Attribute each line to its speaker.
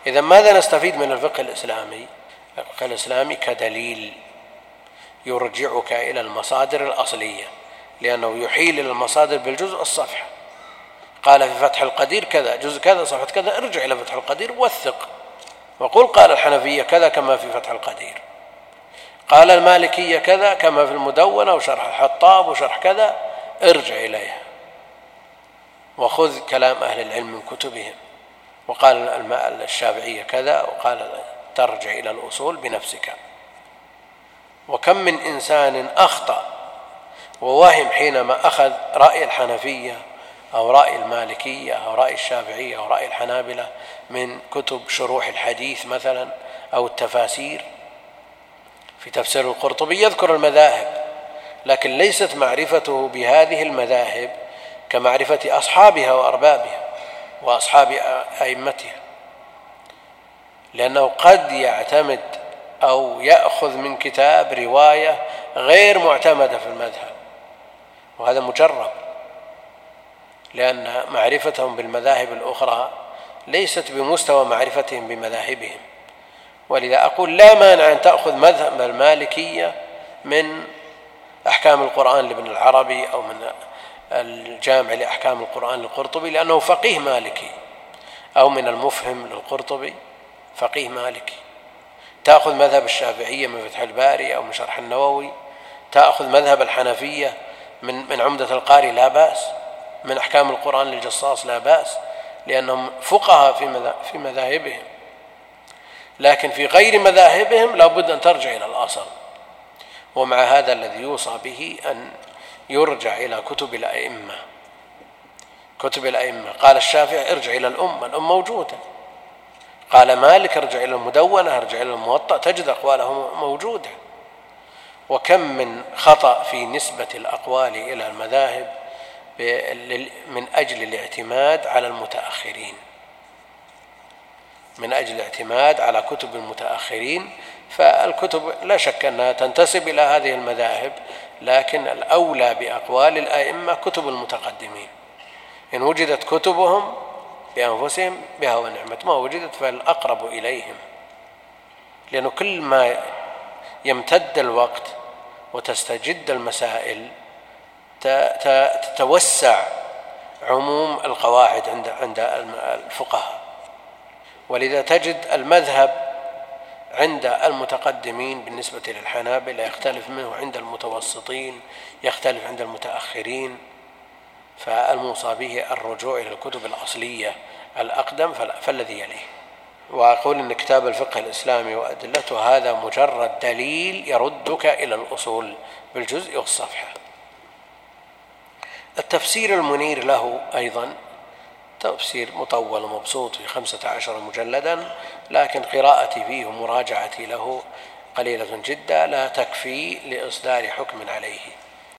Speaker 1: إذا ماذا نستفيد من الفقه الإسلامي؟ الفقه الإسلامي كدليل يرجعك إلى المصادر الأصلية، لأنه يحيل إلى المصادر بالجزء الصفحة. قال في فتح القدير كذا جزء كذا صفحة كذا، ارجع إلى فتح القدير وثق وقل قال الحنفية كذا كما في فتح القدير، قال المالكية كذا كما في المدونة وشرح الحطاب وشرح كذا، ارجع إليها وخذ كلام أهل العلم من كتبهم. وقال الشافعية كذا، وقال ترجع إلى الأصول بنفسك. وكم من إنسان أخطأ ووهم حينما أخذ رأي الحنفية أو رأي المالكية أو رأي الشافعية أو رأي الحنابلة من كتب شروح الحديث مثلا أو التفاسير. في تفسير القرطبي يذكر المذاهب، لكن ليست معرفته بهذه المذاهب كمعرفة أصحابها وأربابها وأصحاب أئمتها، لأنه قد يعتمد أو يأخذ من كتاب رواية غير معتمدة في المذهب، وهذا مجرب، لأن معرفتهم بالمذاهب الأخرى ليست بمستوى معرفتهم بمذاهبهم. ولذا أقول لا مانع أن تأخذ مذهب المالكية من أحكام القرآن لابن العربي أو من الجامع لأحكام القرآن للقرطبي لأنه فقيه مالكي، أو من المفهم للقرطبي فقيه مالكي. تأخذ مذهب الشافعية من فتح الباري أو من شرح النووي، تأخذ مذهب الحنفية من عمدة القاري لا بأس، من أحكام القرآن للجصاص لا بأس، لأنهم فقهاء في مذاهبهم. لكن في غير مذاهبهم لا بد أن ترجع إلى الأصل. ومع هذا الذي يوصى به أن يرجع إلى كتب الأئمة. كتب الأئمة قال الشافعي ارجع إلى الأمة موجودة، قال مالك ارجع إلى المدونة، ارجع إلى الموطأ، تجد أقواله موجودة. وكم من خطأ في نسبة الأقوال إلى المذاهب من أجل الاعتماد على المتأخرين، من أجل الاعتماد على كتب المتأخرين. فالكتب لا شك أنها تنتسب إلى هذه المذاهب، لكن الأولى بأقوال الأئمة كتب المتقدمين. إن وجدت كتبهم بأنفسهم بها ونعمت، ما وجدت فالأقرب إليهم، لأنه كل ما يمتد الوقت وتستجد المسائل تتوسع عموم القواعد عند الفقهاء. ولذا تجد المذهب عند المتقدمين بالنسبة للحنابلة يختلف منه عند المتوسطين، يختلف عند المتأخرين. فالموصى به الرجوع إلى الكتب الأصلية الأقدم فالذي يليه. وأقول إن كتاب الفقه الإسلامي وأدلته هذا مجرد دليل يردك إلى الأصول بالجزء والصفحة. التفسير المنير له أيضا تفسير مطول ومبسوط في 15 مجلدا، لكن قراءتي فيه ومراجعتي له قليلة جدا لا تكفي لإصدار حكم عليه.